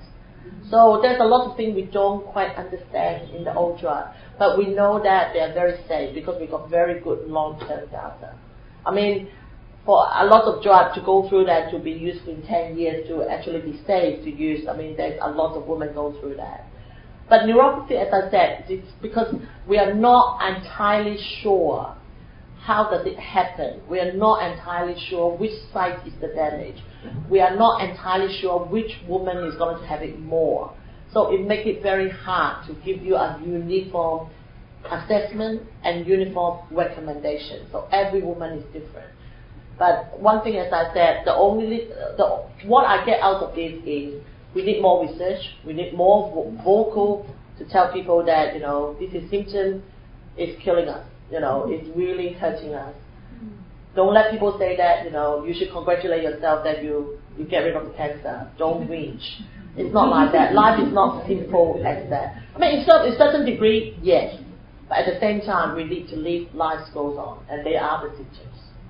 So there's a lot of things we don't quite understand in the old drug, but we know that they are very safe because we got very good long-term data. I mean, for a lot of drugs to go through that to be used in ten years to actually be safe to use, I mean, there's a lot of women go through that. But neuropathy, as I said, it's because we are not entirely sure how does it happen. We are not entirely sure which site is the damage. We are not entirely sure which woman is going to have it more. So it makes it very hard to give you a uniform assessment and uniform recommendation. So every woman is different. But one thing, as I said, the only the, what I get out of this is we need more research. We need more vo- vocal to tell people that, you know, this is symptom, it's killing us. You know, it's really hurting us. Don't let people say that, you know, you should congratulate yourself that you, you get rid of the cancer. Don't whinge. It's not like that. Life is not simple as that. I mean, in a certain degree, yes. But at the same time, we need to live, life goes on. And they are the symptoms.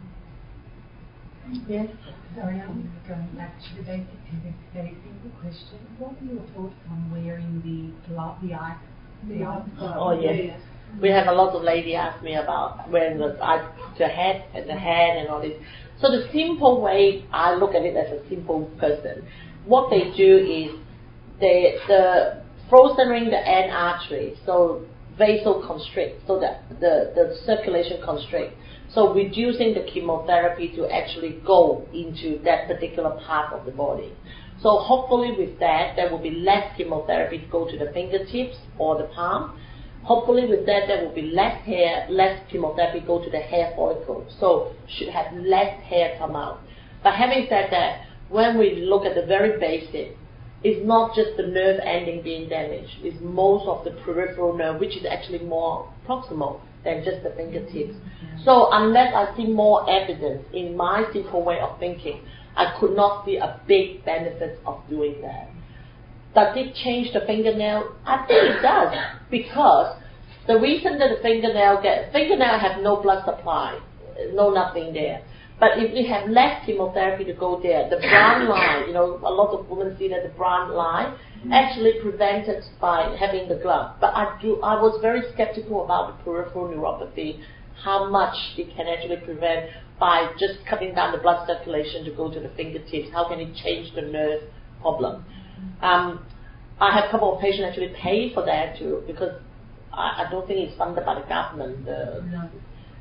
Yes? Sorry, I'm going back to the basic, very simple question. What are your thoughts on wearing the glove, the eye, the eye glove? Oh, yes. We have a lot of ladies ask me about wearing the eye, the head and the hand and all this. So the simple way, I look at it as a simple person. What they do is they the frozening the end artery, so vasoconstrict, so that the, the circulation constrict. So reducing the chemotherapy to actually go into that particular part of the body. So hopefully with that, there will be less chemotherapy to go to the fingertips or the palm. Hopefully with that, there will be less hair, less chemotherapy go to the hair follicle. So should have less hair come out. But having said that, when we look at the very basic, it's not just the nerve ending being damaged. It's most of the peripheral nerve, which is actually more proximal than just the fingertips. So unless I see more evidence in my simple way of thinking, I could not see a big benefit of doing that. Does it change the fingernail? I think it does, because the reason that the fingernail get fingernail have no blood supply, no nothing there. But if we have less chemotherapy to go there, the brown line, you know, a lot of women see that the brown line actually prevented by having the glove. But I do, I was very skeptical about the peripheral neuropathy, how much it can actually prevent by just cutting down the blood circulation to go to the fingertips. How can it change the nerve problem? Um, I have a couple of patients actually pay for that too, because I, I don't think it's funded by the government. The, No.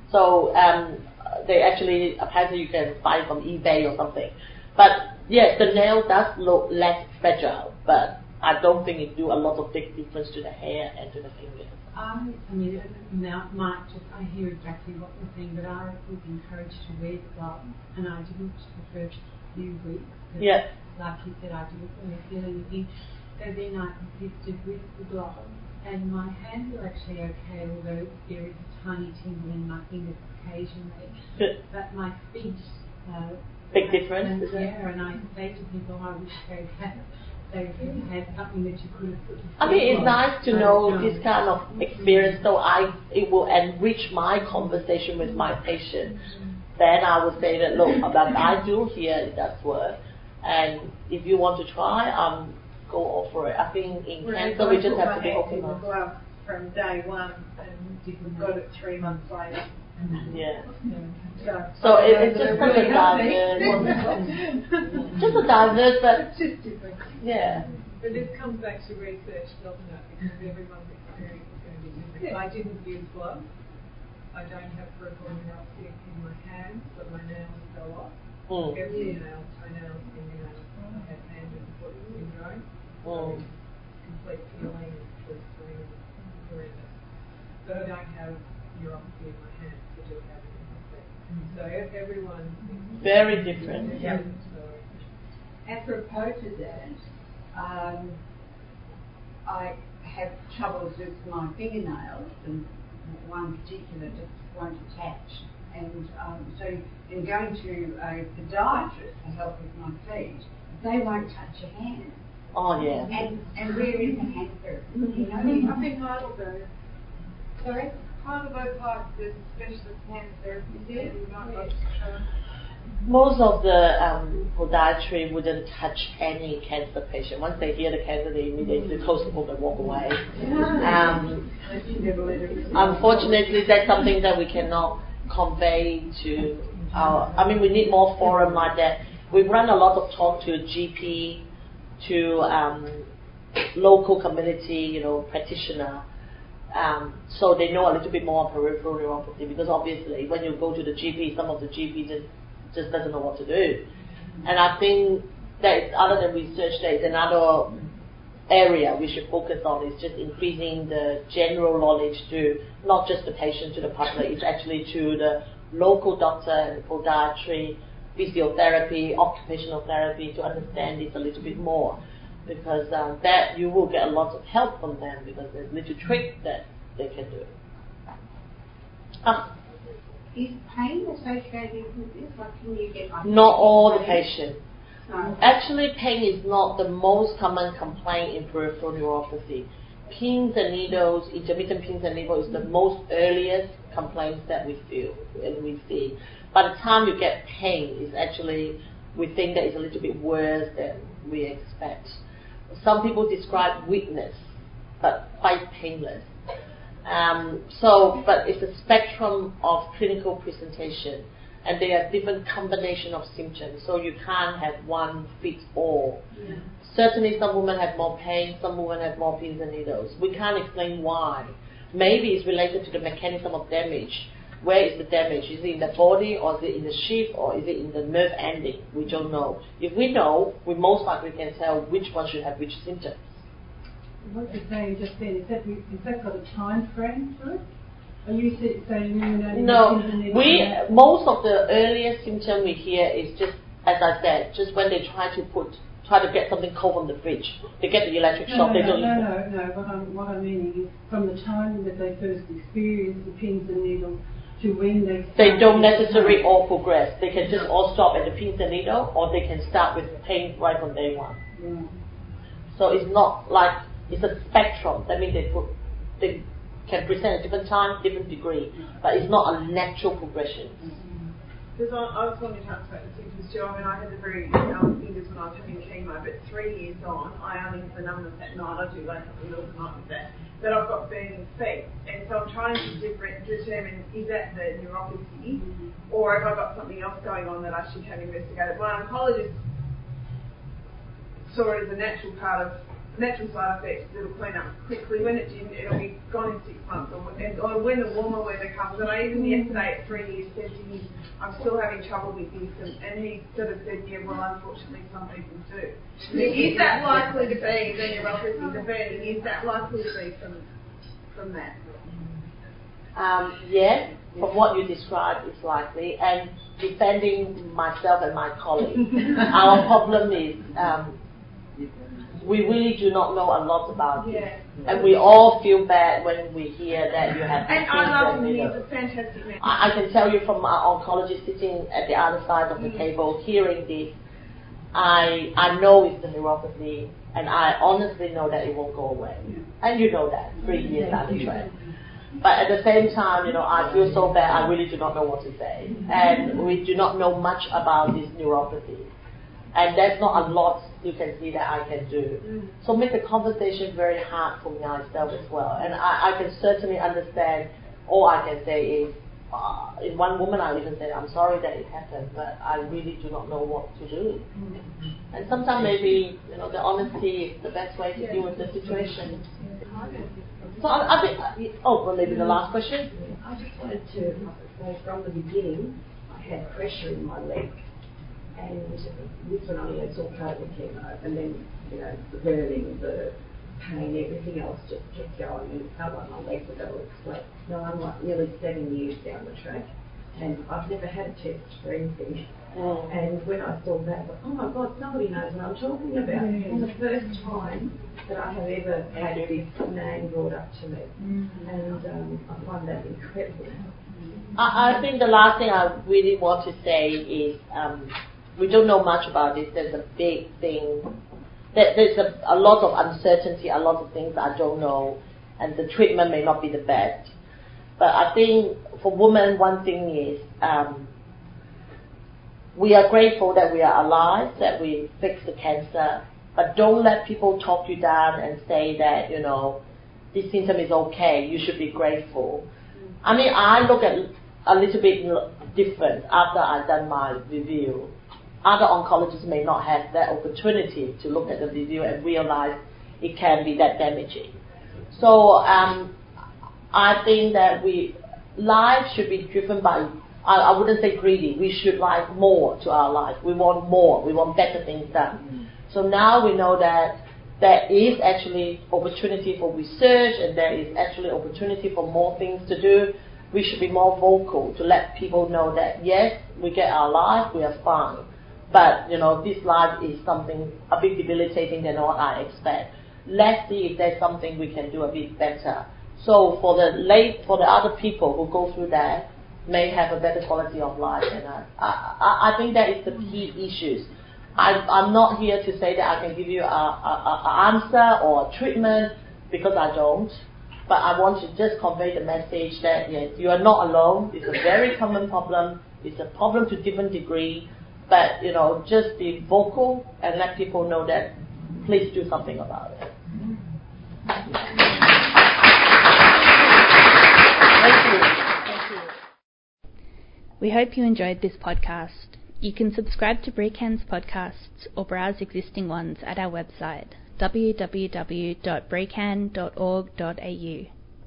So um, they actually, apparently you can buy it from eBay or something. But yes, the nail does look less fragile, but I don't think it do a lot of big difference to the hair and to the fingers. I, I mean, now, Mark, just, I hear exactly what you're saying, but I was encouraged to wear the glove, and I didn't the first few weeks. Yeah. Like you said, I didn't really feel anything. So then I persisted with the glove, and my hands are actually okay, although there is a tiny tingle in my fingers occasionally. Good. But my feet, uh, Big difference, and, is it? yeah, and I say to people, I wish they had, they had something that you could have put. I mean, it's nice to know um, this kind of experience, so I it will enrich my conversation with my patient. Then I would say that, look, that I do hear it does work, and if you want to try, um, go off for it. I think in cancer we just have to be open the up. glove from day one and got it three months later. Yeah. So, So it, it's just such a diverse, just a diverse, but it's just different. yeah. But this comes back to research, doesn't it? Because everyone's experience is going to be different. Yeah. I didn't use gloves. I don't have peripheral neuropathy in my hands, but my nails fell off. Mm. Every nail, toenails, fingernails. I had hand and foot syndrome. Mm. Complete peeling and blistering and horrendous. But I don't have neuropathy in my hands. I do have it in my feet. So e- everyone Very different. Yeah. So, Apropos to that, um, I have troubles with my fingernails, and one particular just won't attach. And um, so in going to a podiatrist to help with my feet, they won't touch your hand. Oh yeah. And and where is the hand therapy? You know, up in Heidelberg. sorry? Heidelberg Park, there's a specialist hand therapy there. You might like to Most of the um, podiatry wouldn't touch any cancer patient. Once they hear the cancer, they immediately close the book and walk away. Um, unfortunately, that's something that we cannot convey to our... I mean, we need more forum like that. We run a lot of talk to G P, to um, local community, you know, practitioner, um, so they know a little bit more peripheral neuropathy, because obviously when you go to the G P, some of the G P just just doesn't know what to do. And I think that other than research, there is another area we should focus on, is just increasing the general knowledge to not just the patient, to the public. It's actually to the local doctor and podiatry, physiotherapy, occupational therapy, to understand this a little bit more, because um, that you will get a lot of help from them, because there's little tricks that they can do. Ah. Is pain associated with this? Like, can you get like not all the patients. No. Actually, pain is not the most common complaint in peripheral neuropathy. Pins and needles, intermittent pins and needles, is the most earliest complaints that we feel and we see. By the time you get pain, it's actually, we think that it's a little bit worse than we expect. Some people describe weakness, but quite painless. Um, so, but it's a spectrum of clinical presentation, and there are different combination of symptoms, so you can't have one fits all. Yeah. Certainly some women have more pain, some women have more pins and needles. We can't explain why. Maybe it's related to the mechanism of damage. Where is the damage? Is it in the body, or is it in the sheath, or is it in the nerve ending? We don't know. If we know, we most likely can tell which one should have which symptoms. What you're saying just then, is that, we, is that got a time frame to it? Are you saying women only no, have we, most of the earliest symptom we hear is just, as I said, just when they try to put, try to get something cold from the fridge. They get the electric no, shock. No, they no, don't no, no, no. What I'm, what I'm meaning is from the time that they first experience the pins and needles to when they start. They don't necessarily all progress. They can just all stop at the pins and needle, or they can start with pain right from day one. Right. So it's not like, it's a spectrum. That means they put, they can present at different time, different degree, but it's not a natural progression. Because I, I was wanting to talk about the symptoms too. I mean, I had the very um, fingers when I was having chemo, but three years on, I only have the numbness at night. I do wake up in the middle of the night with that. But I've got burning feet, and so I'm trying to different, determine, is that the neuropathy, or have I got something else going on that I should have investigated? My oncologist saw it as a natural part of natural side effects that'll clean up quickly. When it didn't, it'll be gone in six months. Or, and, or when the warmer weather comes, and I even yesterday at three years said to him, I'm still having trouble with this, and, and he sort of said, yeah, well, unfortunately, some people do. Is that likely to be the neuropathy, the burning? Is that likely to be from from that? Um, yeah, from what you described, it's likely. And defending myself and my colleagues, our problem is. Um, We really do not know a lot about it. Yeah. And we all feel bad when we hear that you have... And I love him, he's a fantastic man. I, I can tell you from our oncologist sitting at the other side of the mm. table, hearing this, I I know it's the neuropathy, and I honestly know that it won't go away. And you know that, three years down the track. But at the same time, you know, I feel so bad, I really do not know what to say. And we do not know much about this neuropathy. And there's not a lot you can see that I can do. Mm. So make the conversation very hard for myself as well. And I, I can certainly understand, all I can say is, uh, in one woman I even said, I'm sorry that it happened, but I really do not know what to do. Mm. And sometimes maybe, you know, the honesty is the best way to yeah. deal with the situation. So I, I think, oh, well, maybe the last question? I just wanted to say from the beginning, I had pressure in my leg. And this one only had all COVID chemo, and then, you know, the burning, the pain, everything else just kept going, and it felt like my legs were going to explode. Now I'm like nearly seven years down the track, and I've never had a test for anything. Mm. And when I saw that, I thought, oh my God, somebody knows what I'm talking about. Mm. And the first time that I have ever had this name brought up to me, mm. and um, I find that incredible. I, I think the last thing I really want to say is, um, we don't know much about this. There's a big thing. There's a, a lot of uncertainty, a lot of things I don't know, and the treatment may not be the best. But I think for women, one thing is um, we are grateful that we are alive, that we fixed the cancer, but don't let people talk you down and say that, you know, this symptom is okay, you should be grateful. I mean, I look at a little bit different after I've done my review. Other oncologists may not have that opportunity to look at the review and realize it can be that damaging. So um, I think that we life should be driven by, I, I wouldn't say greedy, we should like more to our life. We want more, we want better things done. Mm-hmm. So now we know that there is actually opportunity for research and there is actually opportunity for more things to do. We should be more vocal to let people know that yes, we get our life, we are fine. But, you know, this life is something a bit debilitating than what I expect. Let's see if there's something we can do a bit better. So for the late, for the other people who go through that, may have a better quality of life. And I, I, I think that is the key issues. I, I'm not here to say that I can give you a, a, a answer or a treatment, because I don't. But I want to just convey the message that yes, you are not alone. It's a very common problem. It's a problem to different degree. But, you know, just be vocal and let people know that please do something about it. Thank you. Thank you. We hope you enjoyed this podcast. You can subscribe to BRICAN's podcasts or browse existing ones at our website w w w dot brican dot org dot a u.